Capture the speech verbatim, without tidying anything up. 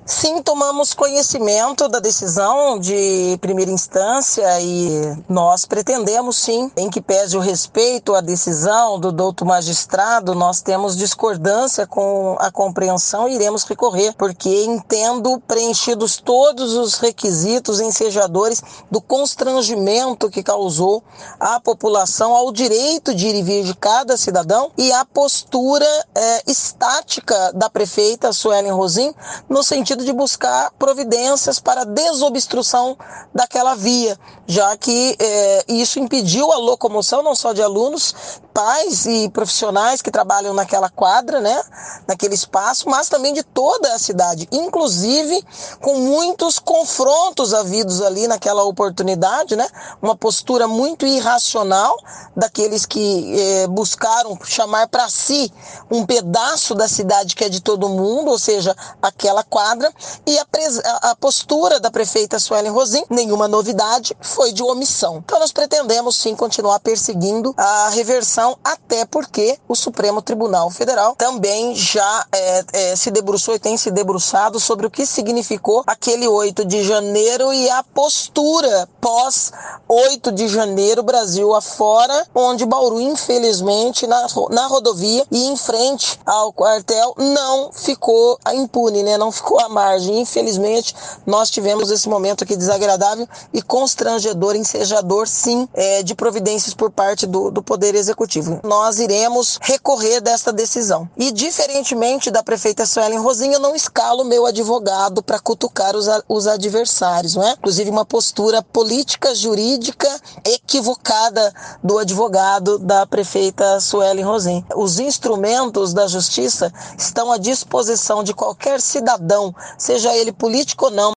Sim, tomamos conhecimento da decisão de primeira instância e nós pretendemos, sim, em que pese o respeito à decisão do douto magistrado, nós temos discordância com a compreensão e iremos recorrer, porque entendo preenchidos todos os requisitos ensejadores do constrangimento que causou à população ao direito de ir e vir de cada cidadão e à postura é, estática da prefeita Suelen Rosim, no sentido de buscar providências para desobstrução daquela via, já que eh, isso impediu a locomoção não só de alunos, pais e profissionais que trabalham naquela quadra, né, naquele espaço, mas também de toda a cidade, inclusive com muitos confrontos havidos ali naquela oportunidade, né, uma postura muito irracional daqueles que eh, buscaram chamar para si um pedaço da cidade que é de todo mundo, ou seja, aquela quadra. E a, pres- a postura da prefeita Suelen Rosim, nenhuma novidade, foi de omissão. Então nós pretendemos sim continuar perseguindo a reversão, até porque o Supremo Tribunal Federal também já é, é, se debruçou e tem se debruçado sobre o que significou aquele oito de janeiro e a postura pós oito de janeiro, Brasil afora, onde Bauru, infelizmente, na, na rodovia e em frente ao quartel, não ficou impune, né? Não ficou à margem. Infelizmente, nós tivemos esse momento aqui desagradável e constrangedor, ensejador, sim, é, de providências por parte do, do Poder Executivo. Nós iremos recorrer desta decisão. E, diferentemente da prefeita Suelen Rosim, eu não escalo meu advogado para cutucar os, os adversários, não é? Inclusive, uma postura política, jurídica, equivocada do advogado da prefeita Suelen Rosim. Os instrumentos da justiça estão à disposição de qualquer cidadão, seja ele político ou não,